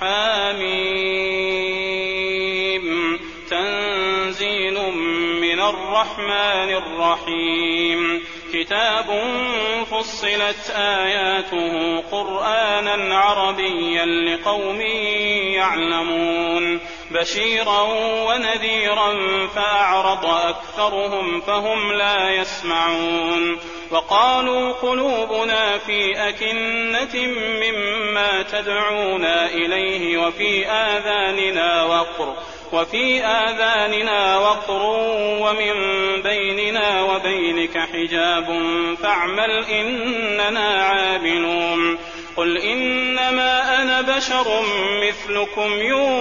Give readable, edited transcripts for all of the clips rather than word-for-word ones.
حميم تنزيل من الرحمن الرحيم كتاب فصلت آياته قرآنا عربيا لقوم يعلمون بشيرا ونذيرا فأعرض أكثرهم فهم لا يسمعون وقالوا قلوبنا في أكنة مما تدعونا إليه وفي آذاننا وقر ومن بيننا وبينك حجاب فاعمل إننا عاملون قل إنما أنا بشر مثلكم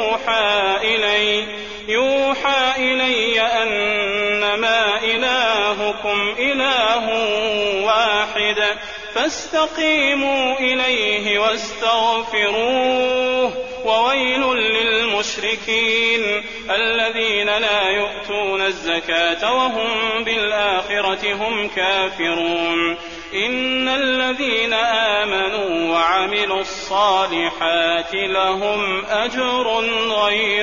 يوحى إلي أنما إلهكم إله واحد فاستقيموا إليه واستغفروه وويل للمشركين الذين لا يؤتون الزكاة وهم بالآخرة هم كافرون إن الذين آمنوا وعملوا الصالحات لهم أجر غير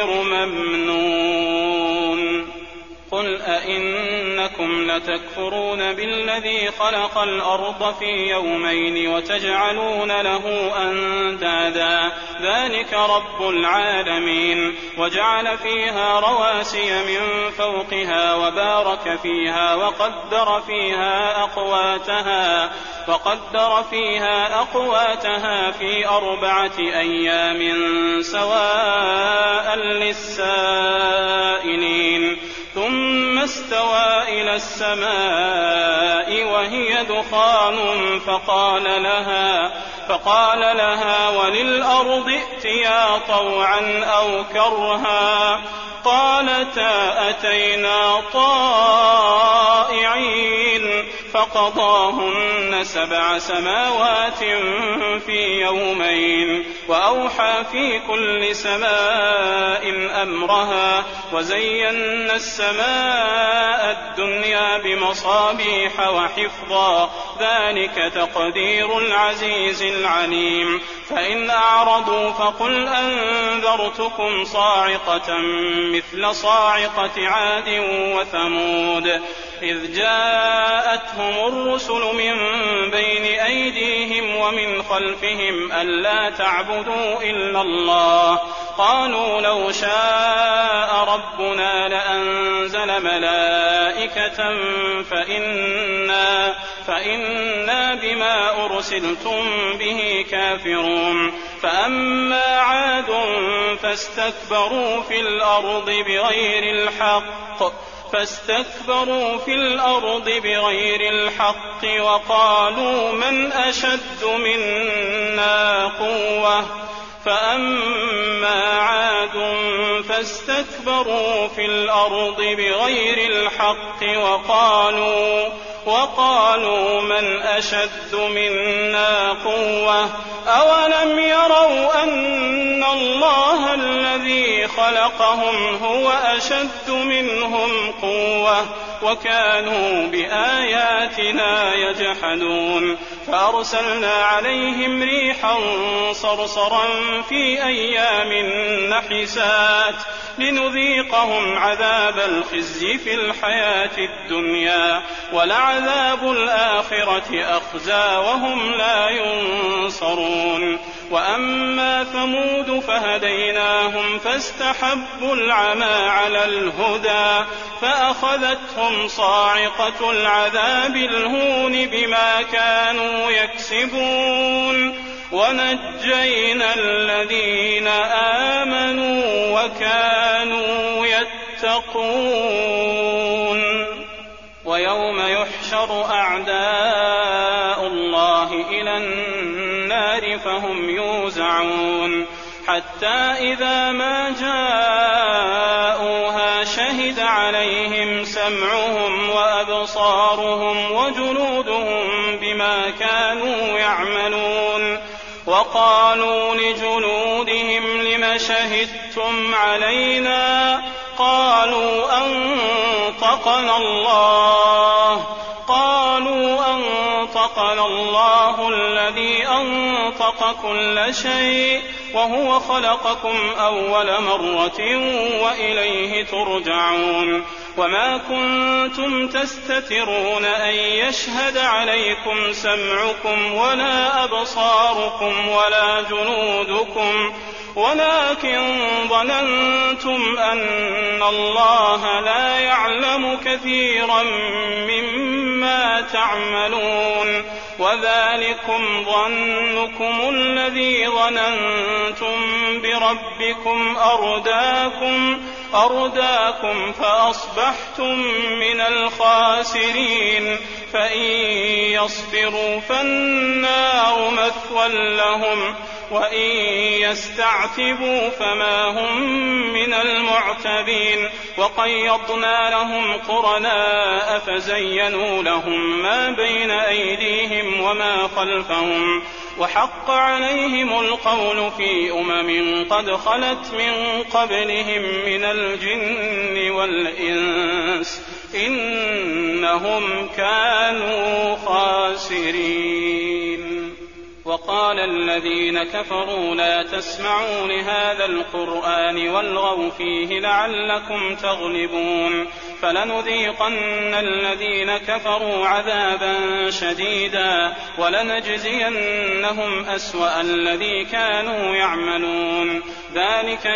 ممنون قل أئنكم لتكفرون بالذي خلق الأرض في يومين وتجعلون له أندادا ذلك رب العالمين وجعل فيها رواسي من فوقها وبارك فيها وقدر فيها أقواتها في 4 أيام سواء للسائلين ثم استوى إلى السماء وهي دخان فقال لها وللأرض ائتيا طوعا أو كرها قالتا أتينا طائعين فقضاهن 7 سماوات في يومين وأوحى في كل سماء أمرها وزينا السماء الدنيا بمصابيح وحفظا ذلك تقدير العزيز العليم فإن أعرضوا فقل أنذرتكم صاعقة مثل صاعقة عاد وثمود إذ جاءتهم الرسل من بين أيديهم ومن خلفهم ألا تعبدوا إلا الله قالوا لو شاء ربنا لأنزل ملائكة فإنا بما أرسلتم به كافرون فأما عاد فاستكبروا في الأرض بغير الحق وقالوا من أشد منا قوة فأما عاد فاستكبروا في الأرض بغير الحق وقالوا من أشد منا قوة أولم يروا أن الله الذي خلقهم هو أشد منهم قوة وكانوا بآياتنا يجحدون فأرسلنا عليهم ريحا صرصرا في أيام نحسات لنذيقهم عذاب الخزي في الحياة الدنيا ولعذاب الآخرة أخزى وهم لا ينصرون وأما ثمود فهديناهم فاستحبوا العمى على الهدى فأخذتهم صاعقة العذاب الهون بما كانوا يكسبون ونجينا الذين آمنوا وكانوا يتقون ويوم يحشر أعداء الله إلى النار فهم يوزعون حتى إذا ما جاءوها شهد عليهم سمعهم وأبصارهم وجلودهم بما كانوا يعملون وقالوا لجلودهم لم شهدتم علينا قالوا أنطقنا خلقنا الله الذي أنطق كل شيء وهو خلقكم أول مرة وإليه ترجعون وما كنتم تستترون أن يشهد عليكم سمعكم ولا أبصاركم ولا جنودكم ولكن ظننتم أن الله لا يعلم كثيرا مما تعملون وذلكم ظنكم الذي ظننتم بربكم أرداكم فأصبحتم من الخاسرين فإن يصبروا فالنار مثوى لهم وإن يستعتبوا فما هم من المعتبين وقيضنا لهم قرناء فزينوا لهم ما بين أيديهم وما خلفهم وحق عليهم القول في قد خلت من قبلهم من الجن والإنس إنهم كانوا خاسرين. وقال الذين كفروا لا تسمعوا لهذا القرآن والغوا فيه لعلكم تغلبون فلنذيقن الذين كفروا عذابا شديدا ولنجزينهم أسوأ الذي كانوا يعملون ذلك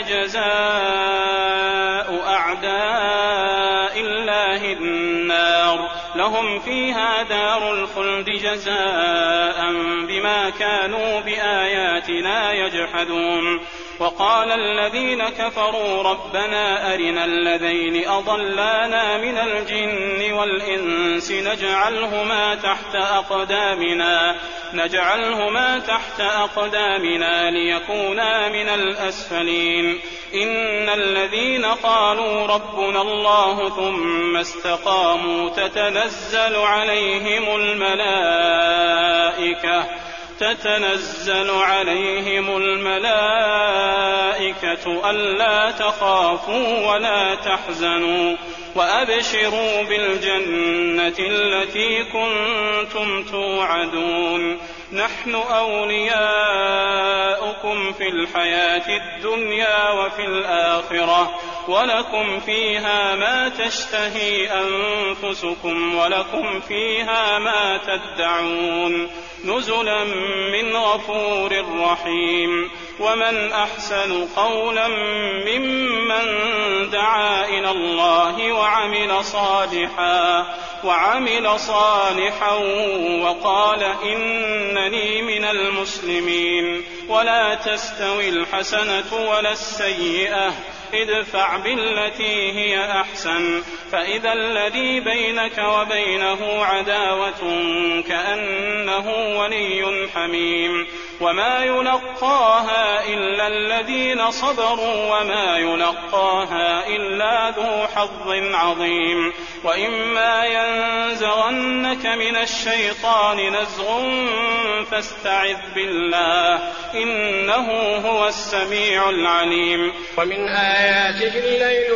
جزاء أعداء الله النار لهم فيها دار الخلد جزاء بما كانوا بآياتنا يجحدون. وقال الذين كفروا ربنا أرنا الذين أضلانا من الجن والإنس نجعلهما تحت أقدامنا ليكونا من الأسفلين. إن الذين قالوا ربنا الله ثم استقاموا تتنزل عليهم الملائكة ألا تخافوا ولا تحزنوا وأبشروا بالجنة التي كنتم توعدون نحن أولياؤكم في الحياة الدنيا وفي الآخرة ولكم فيها ما تشتهي أنفسكم ولكم فيها ما تدعون نزلا من غفور رحيم. ومن أحسن قولا ممن دعا إلى الله وعمل صالحا وقال إنني من المسلمين. ولا تستوي الحسنة ولا السيئة ادفع بالتي هي أحسن فإذا الذي بينك وبينه عداوة كأنه ولي حميم. وما يلقاها إلا الذين صبروا وما يلقاها إلا ذو حظ عظيم. وإما ينزغنك من الشيطان نزغ فاستعذ بالله إنه هو السميع العليم. ومن آياته الليل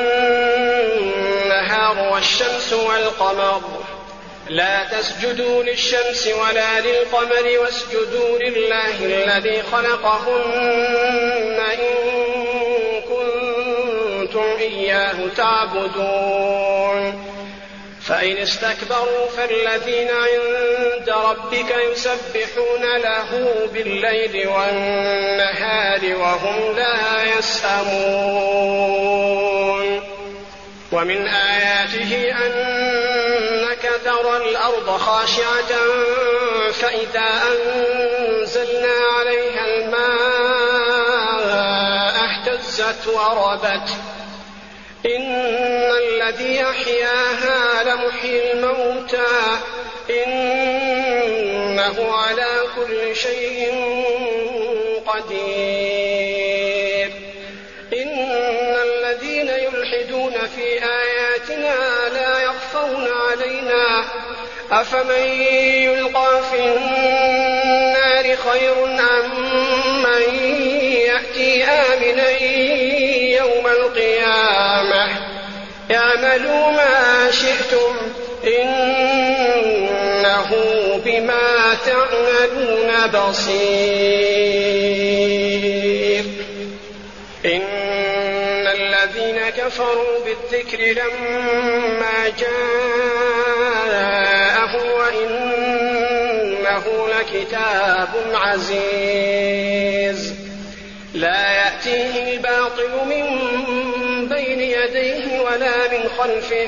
والنهار والشمس والقمر لا تسجدوا للشمس ولا للقمر واسجدوا لله الذي خلقهن إن كنتم إياه تعبدون. فإن استكبروا فالذين عند ربك يسبحون له بالليل والنهار وهم لا يسأمون. ومن آياته أنك ترى الأرض خاشعة فإذا أنزلنا عليها الماء اهتزت وربت إن الذي أحياها لمحيي الموتى إنه على كل شيء قدير. إن الذين يلحدون في آياتنا لا يخفون علينا أفمن يلقى في النار خير أم من يأتي آمنا يوم القيامة اعملوا ما شئتم إنه بما تعملون بصير. إن الذين كفروا بالذكر لما جاءه وإنه لكتاب عزيز لا يأتيه الباطل من بين يديه ولا من خلفه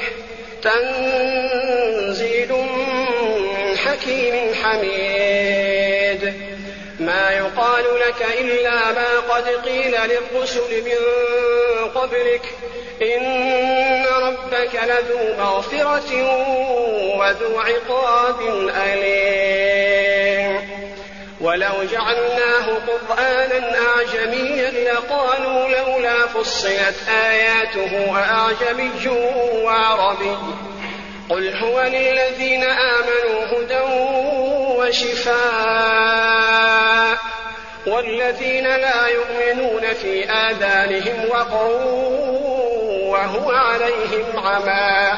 تنزيل من حكيم حميد. ما يقال لك إلا ما قد قيل للرسل من قبلك إن ربك لذو مغفرة وذو عقاب أليم. ولو جعلناه قرآنا أعجميا لقالوا لولا فصلت آياته أأعجمي وعربي قل هو للذين آمنوا هدى وشفاء والذين لا يؤمنون في آذانهم وقر وهو عليهم عمى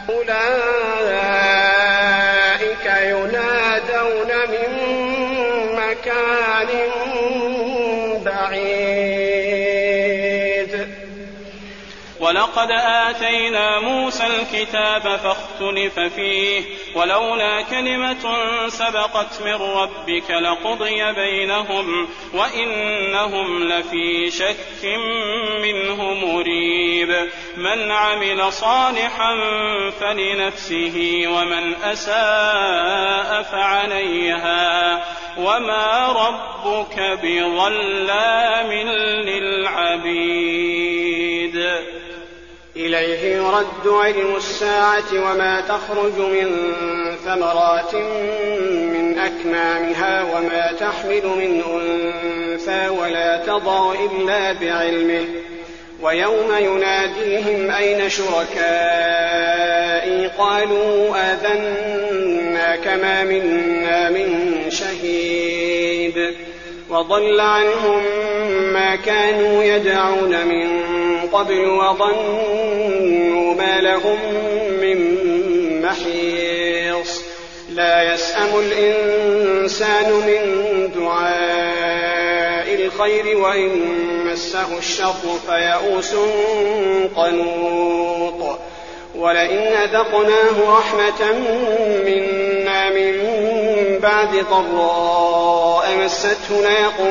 أولئك ينادون من مكان بعيد. ولقد آتينا موسى الكتاب فاختلف فيه ولولا كلمة سبقت من ربك لقضي بينهم وإنهم لفي شك منه مريب. من عمل صالحا فلنفسه ومن أساء فعليها وما ربك بظلام للعبيد. إليه يرد علم الساعة وما تخرج من ثمرات من أكمامها وما تحمل من أنثى ولا تضع إلا بعلمه ويوم يناديهم أين شركائي قالوا آذنا كما منا من شهيد وضل عنهم ما كانوا يدعون من قبل وظنوا ما لهم من محيص. لا يسأم الإنسان من دعاء الخير وإن مسه الشر فيئوس قنوط. ولئن أذقناه رحمة منا من بعد ضراء مسته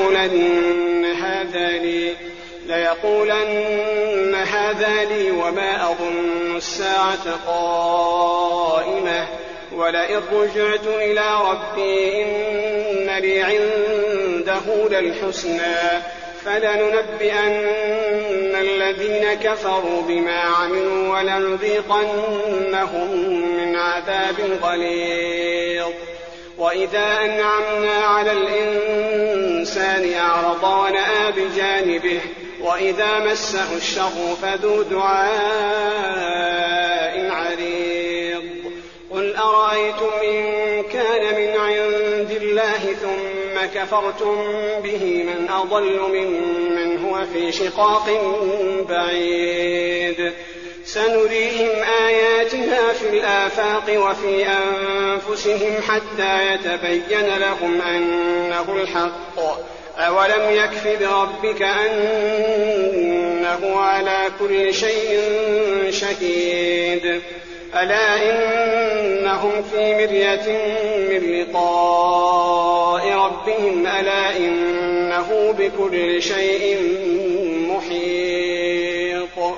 ليقولن هذا لي وما أظن الساعة قائمة ولئن رجعت إلى ربي إن لي عنده للحسنى فلننبئن الذين كفروا بما عملوا ولنذيقنهم من عذاب غليظ. وإذا أنعمنا على الإنسان أعرض ونأى بجانبه وإذا مسه الشر فذو دعاء عريض. قل أرأيتم إن كان من عند الله ثم كفرتم به من أضل ممن هو في شقاق بعيد. سنريهم آياتنا في الآفاق وفي أنفسهم حتى يتبين لهم أنه الحق. أولم يكف بربك أنه على كل شيء شهيد. ألا إنهم في مرية من لقاء ربهم ألا إنه بكل شيء